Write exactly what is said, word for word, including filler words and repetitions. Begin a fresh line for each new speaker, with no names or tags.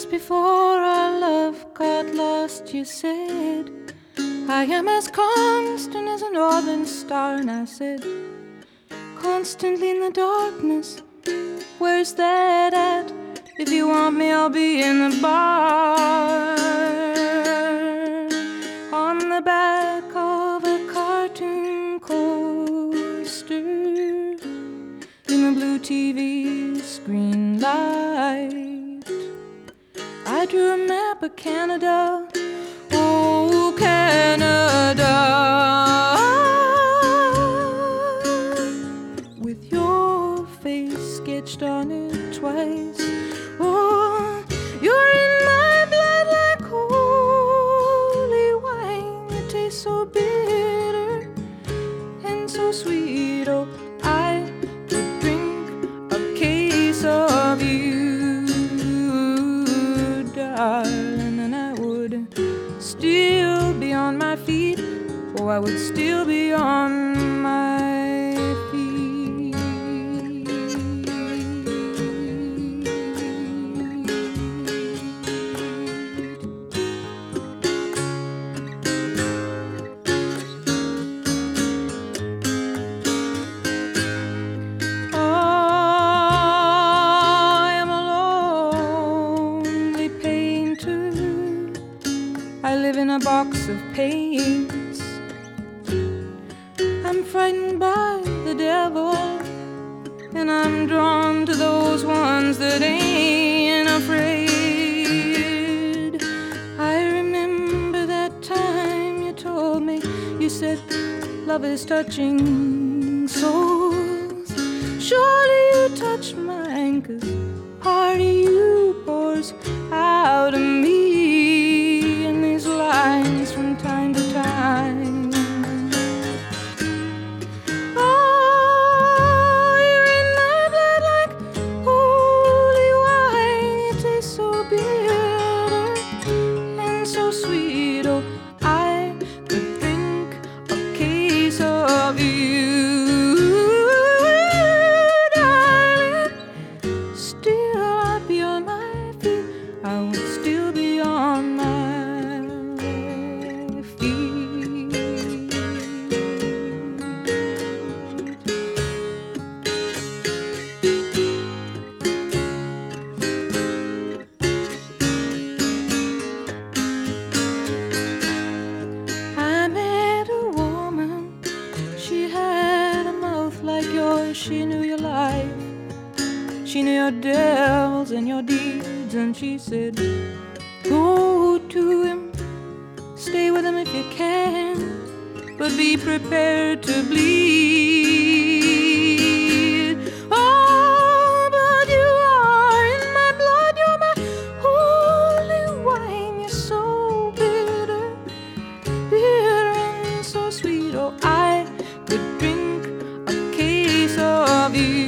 Just before our love got lost, you said, I am as constant as a northern star. And I said, constantly in the darkness, where's that at? If you want me, I'll be in the bar. On the back of a cartoon coaster, in the blue T V screen light, I drew a map of Canada. Oh, Canada, with your face sketched on it twice. Oh, you're in my blood like holy wine. It tastes so bitter and so sweet. Oh, I could drink a case of you, darling, and I would still be on my feet. Oh, I would still be on my feet. I live in a box of paints. I'm frightened by the devil, and I'm drawn to those ones that ain't afraid. I remember that time you told me, you said, love is touching souls. Surely you touch mine, 'cause part of you pours out of me. Lines from time to time. Oh, you're in my blood like holy wine. It tastes so bitter and so sweet. Oh, I could drink a case of you, darling. Still I'd be on my feet. I would still be on my She knew your life, she knew your devils and your deeds, and she said, go to him, stay with him if you can, but be prepared to bleed. Oh, but you are in my blood, you're my holy wine. You're so bitter, bitter and so sweet. Oh, I could drink of you.